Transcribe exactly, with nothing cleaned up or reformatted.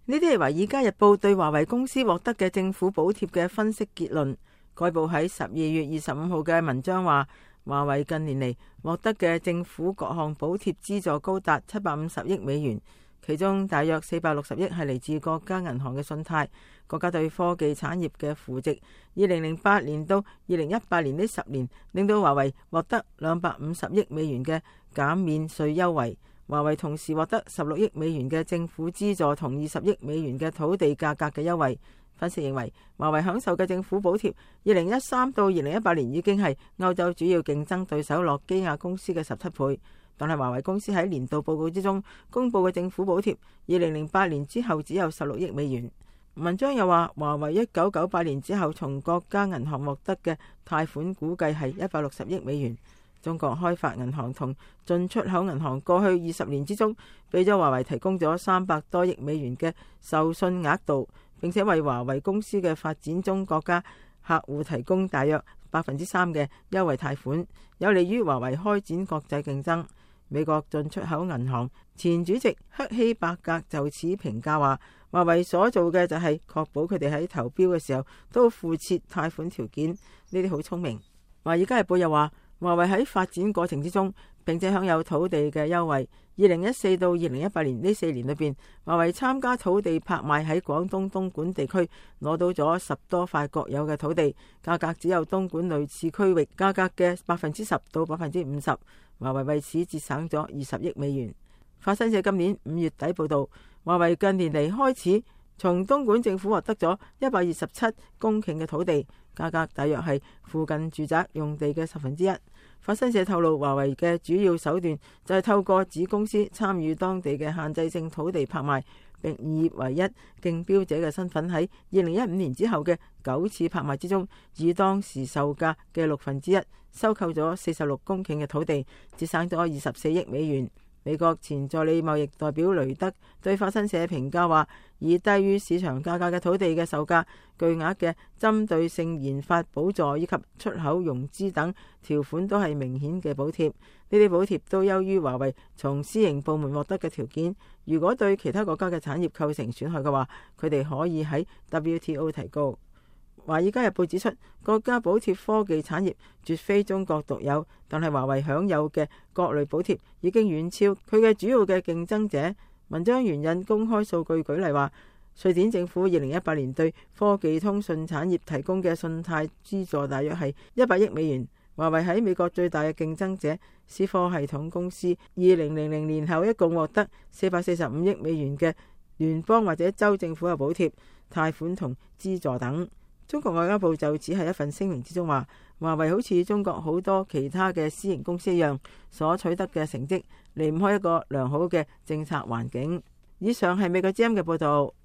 呢啲係《華爾街日報》對華為公司獲得嘅政府補貼嘅分析結論。該報喺十二月二十五號嘅文章話，華為近年嚟獲得嘅政府各項補貼資助高達七百五十億美元，其中大約四百六十億係嚟自國家銀行嘅信貸。國家對科技產業嘅扶植，二零零八年到二零一八年呢十年，令到華為獲得兩百五十億美元嘅減免稅優惠。華為同時獲得十六億美元嘅政府資助同二十億美元嘅土地價格嘅優惠。分析認為，華為享受嘅政府補貼，二零一三到二零一八年已經係歐洲主要競爭對手諾基亞公司嘅十七倍。但係華為公司喺年度報告之中公布嘅政府補貼，二零零八年之後只有十六億美元。文章又話，華為一九九八年之後從國家銀行獲得嘅貸款估計係一百六十億美元。中國開發銀行同進出口銀行過去二十年之中，俾咗華為提供咗三百多億美元嘅授信額度，並且為華為公司嘅發展中國家客戶提供大約百分之三嘅優惠貸款，有利於華為開展國際競爭。美國進出口銀行前主席克希伯格就此評價話，華為所做嘅就係確保佢哋喺投標嘅時候都附設貸款條件，呢啲好聰明。華爾街日報又話，華為喺發展過程之中，並且享有土地嘅優惠。二零一四到二零一八年呢四年裏邊，華為參加土地拍賣，喺廣東東莞地區攞到咗十多塊國有嘅土地，價格只有東莞類似區域價格嘅百分之十到百分之五十。華為為此節省咗二十億美元。法新社今年五月底報道，華為近年嚟開始從東莞政府獲得咗一百二十七公頃嘅土地，價格大約係附近住宅用地嘅十分之一。法新社透露，華為嘅主要手段就係透過子公司參與當地嘅限制性土地拍賣，並以唯一競標者嘅身份喺二零一五年之後嘅九次拍賣之中，以當時售價嘅六分之一收購咗四十六公頃嘅土地，節省咗二十四億美元。美國前助理貿易代表雷德對法新社評價話，以低於市場價格嘅土地嘅售價、巨額嘅針對性研發補助以及出口融資等條款都係明顯嘅補貼。呢啲補貼都優於華為從私營部門獲得嘅條件。如果對其他國家嘅產業構成損害嘅話，佢哋可以喺 W T O 提告。華爾街日報指出，國家補貼科技產業絕非中國獨有，但係華為享有嘅各類補貼已經遠超佢嘅主要嘅競爭者。文章援引公開數據舉例話，瑞典政府二零一八年對科技通訊產業提供嘅信貸資助大約係一百億美元。華為喺美國最大嘅競爭者思科系統公司二零零零年後一共獲得四百四十五億美元嘅聯邦或者州政府嘅補貼、貸款同資助等。中國外交部就只係一份聲明之中話，華為好似中國好多其他嘅私營公司一樣，所取得嘅成績離唔開一個良好嘅政策環境。以上係美國之音嘅報道。